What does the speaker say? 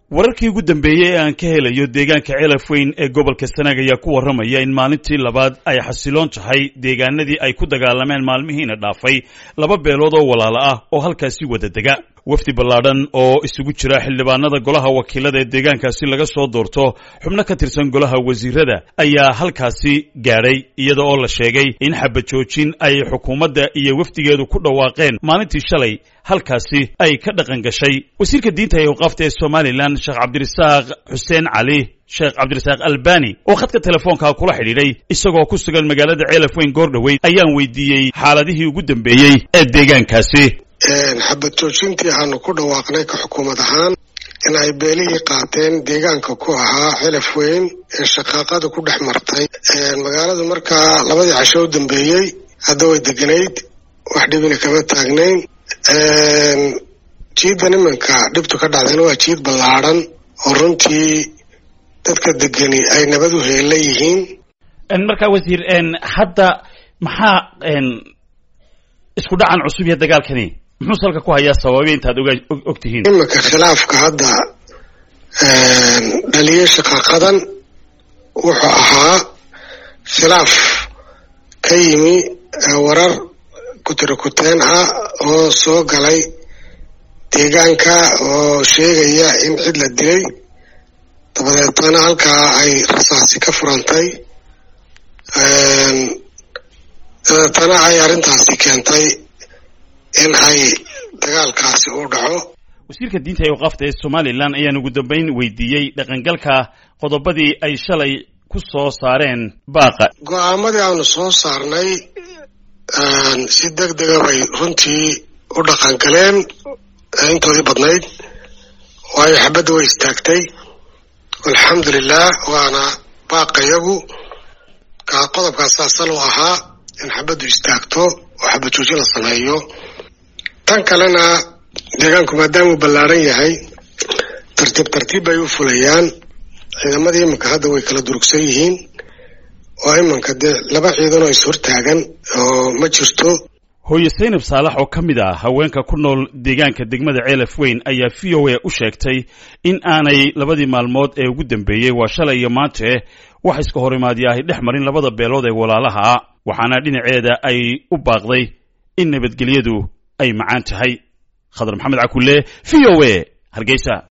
wararkii ugu dambeeyay ee aan ka helayo deegaanka Ceelaf Weyn ee gobolka Sanaag ayaa ku waramaya in maalintii labaad ay xasiloon tahay deegaanadii ay ku dagaalameen maalmihiina dhaafay laba beelood oo walaalo ah oo halkaasi wada dega wafdi ballaadhan oo isugu jira xildhibaanada golaha wakiilada ee deegaankaasi laga soo doorto xubno ka tirsan golaha wasiirada ayaa halkaasi gaadhay iyada oo la sheegay in xabad joojin ay xukuumadda iyo wafdigeedu ku dhawaaqeen maalintii shalay halkaasi ay ka dhaqan gashay wasiirka diinta iyo waqafta ee Soomaaliland Sheekh Cabdirasaaq Xuseen Cali Sheekh Cabdirasaaq Albani oo khadka telefoonka kula xidhiidhay isagoo ku sugan magaalada Ceelaf Weyn goordhaweyd ayaan weydiiyey xaaladihii ugu dambeeyay ee deegaankaasi xabad joojintii aanu ku dhawaaqnay ka xukuumad ahaan in ay beelihii qaateen deegaanka ku ahaa Ceelaf Weyn ee shaqaaqada ku dhex martay magaaladu markaa labadii casho u dambeeyay hadda way deganayd wax dhibina kama taagnayn jiidan imanka dhibtu ka dhacdayna waa jiid ballaadhan oo runtii dadka degani ay nabad u heelayihiin markaa wasiir hadda maxaa isku dhacan cusub iyo dagaalkani muxuu salka ku hayaa sababay intaad ogtihiin imanka khilaafka hadda dhaliyay shaqaaqadan wuxuu ahaa khilaaf ka yimi warar kutirakuteen ah oo soo galay deegaanka oo sheegaya in cid la dilay dabadeetana halkaa ay rasaasi ka furantay dabeetana ay arrintaasi keentay in ay dagaalkaasi u dhaco wasiirka diinta iyo waqafta ee Soomaaliland ayaan ugu dambeyn weydiiyey dhaqangalka qodobadii ay shalay ku soo saareen baaqa go'aamadii aanu soo saarnay si degdega bay runtii u dhaqangaleen intoodii badnayd waayo xabadda way istaagtay alxamdulilah waana baaqayagu qodobkaas asal u ahaa in xabaddu istaagto oo xabad joojin la sameeyo tan kalena deegaanku maadaama uu ballaaran yahay tartiib bay u fulayaan ciidamadii imanka hadda way kala durugsan yihiin oo imanka dee laba ciidan oo is hortaagan oo ma jirto hooyo Saynab Saalax oo ka mid ah haweenka ku nool deegaanka degmada Ceelaf Weyn ayaa VOA u sheegtay in aanay labadii maalmood ee ugu dambeeyay waa shalay iyo maanta wax iska horimaadiyay dhex marin labada beelood ee walaalaha waxaana dhinaceeda ay u baaqday in nabadgelyadu ay macaan tahay Khadar Maxamed Cakulle VOA Hargeysa.